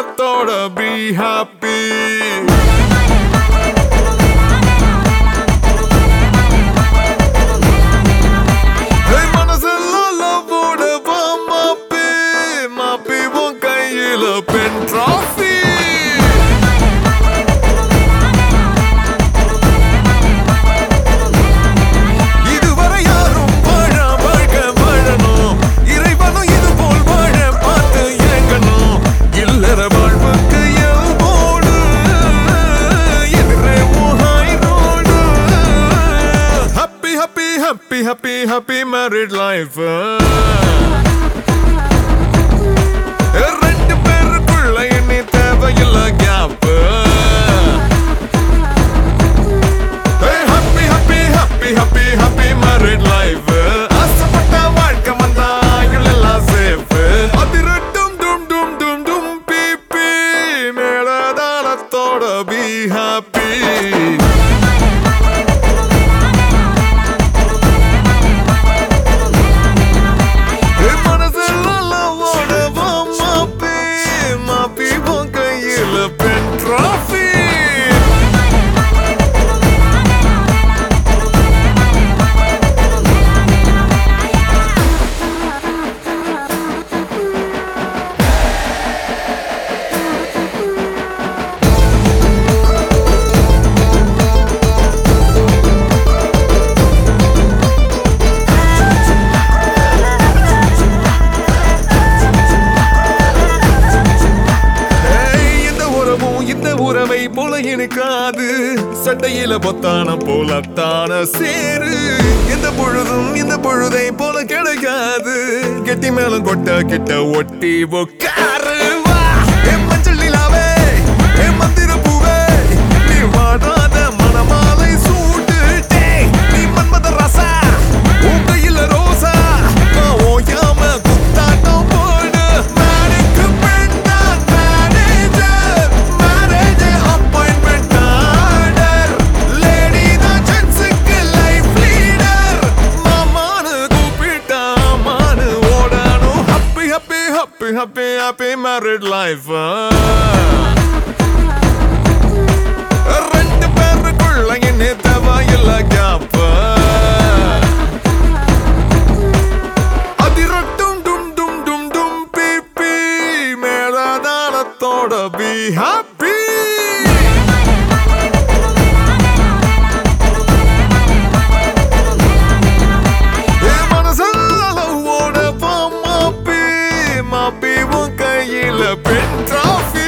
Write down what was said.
மேலதாளத்தோட be happy. மனசெல்லாம் லவ்வோட வா மாப்பி மாப்பி உன் கையில பென் ட்ராஃபி. இதுவரை யாரும் வாழ வாழ்க வாழணும், இறைவனும் இது போல் வாழ பார்த்து ஏங்கணும். இல்லற வாழ்வுக்கு எல்போடு எதிரே high road. Happy happy happy happy happy married life. ரெண்டு பேருக்குள்ள இனி தேவையில்ல gap. Happy happy happy happy happy married life. ஆசைப்பட்ட வாழ்க்கை வந்தா எல்லாம் சேஃப். அதிரட்டும் டும் டும் டும் டும் பீப்பி மேலதாளத்தோட be happy. மனசெல்லாம் லவ்வோட வா மாப்பி மாப்பி உன் கையில பென் ட்ராஃபி. உறவை போல எனக்காது, சட்டையில பொத்தான போலத்தான சேரு. எந்த பொழுதும் இந்த பொழுதை போல கிடைக்காது. கெட்டி மேலும் கொட்ட கிட்ட ஒட்டி உக்காரு. வா என் மஞ்சள் நிலாவே என் மந்திர பூவே, நீ வாடாத மணமாலை சூட்டு. நீ மன்மத ரசா உன் கையில ரோசா, ஓயாம குத்தாட்டம் போடு. மேனுக்கு பெண்ணா manager, marriage appointment order. Lady தான் ஜென்ஸுக்கு லைஃப் லீடர். மாமானு கூப்பிட்டா மானு ஓடணும். Happy happy happy happy happy married life. ரெண்டு பேருக்குள்ள இனி தேவையில்ல கேப். அதிரட்டும் டும் டும் டும் டும் பீப்பி மேலதாளத்தோட be happy. மனசெல்லாம் லவ்வோட வா மாப்பி மாப்பி உன் கையில பென் ட்ராஃபி.